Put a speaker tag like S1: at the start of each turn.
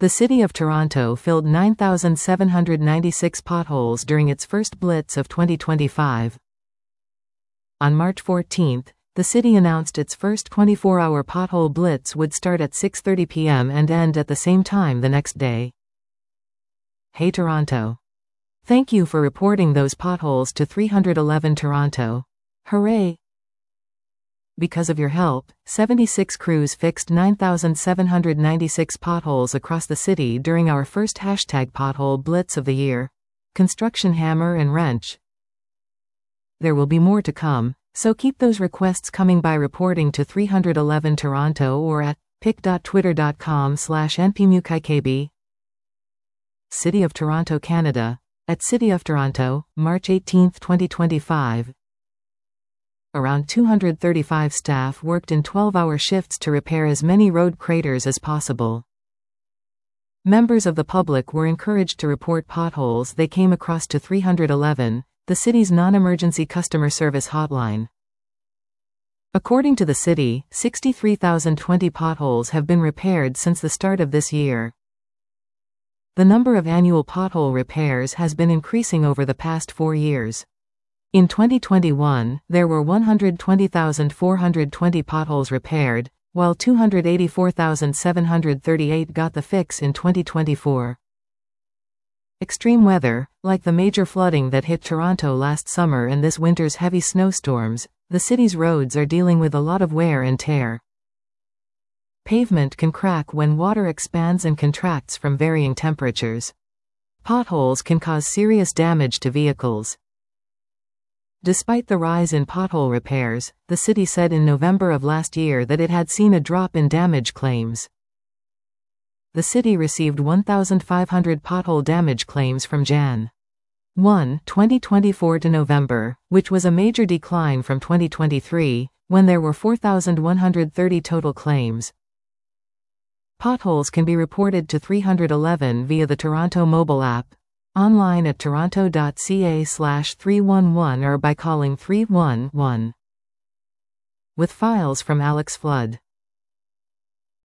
S1: The City of Toronto filled 9,796 potholes during its first blitz of 2025. On March 14, the city announced its first 24-hour pothole blitz would start at 6:30 p.m. and end at the same time the next day. Hey Toronto! Thank you for reporting those potholes to 311 Toronto. Hooray! Because of your help, 76 crews fixed 9,796 potholes across the city during our first #pothole blitz of the year. Construction hammer and wrench. There will be more to come, so keep those requests coming by reporting to 311 Toronto or at pic.twitter.com/npmukikb. City of Toronto, Canada. At City of Toronto, March 18, 2025. Around 235 staff worked in 12-hour shifts to repair as many road craters as possible. Members of the public were encouraged to report potholes they came across to 311, the city's non-emergency customer service hotline. According to the city, 63,020 potholes have been repaired since the start of this year. The number of annual pothole repairs has been increasing over the past 4 years. In 2021, there were 120,420 potholes repaired, while 284,738 got the fix in 2024. Extreme weather, like the major flooding that hit Toronto last summer and this winter's heavy snowstorms, the city's roads are dealing with a lot of wear and tear. Pavement can crack when water expands and contracts from varying temperatures. Potholes can cause serious damage to vehicles. Despite the rise in pothole repairs, the city said in November of last year that it had seen a drop in damage claims. The city received 1,500 pothole damage claims from Jan. 1, 2024 to November, which was a major decline from 2023, when there were 4,130 total claims. Potholes can be reported to 311 via the Toronto mobile app, online at toronto.ca/311 or by calling 311. With files from Alex Flood.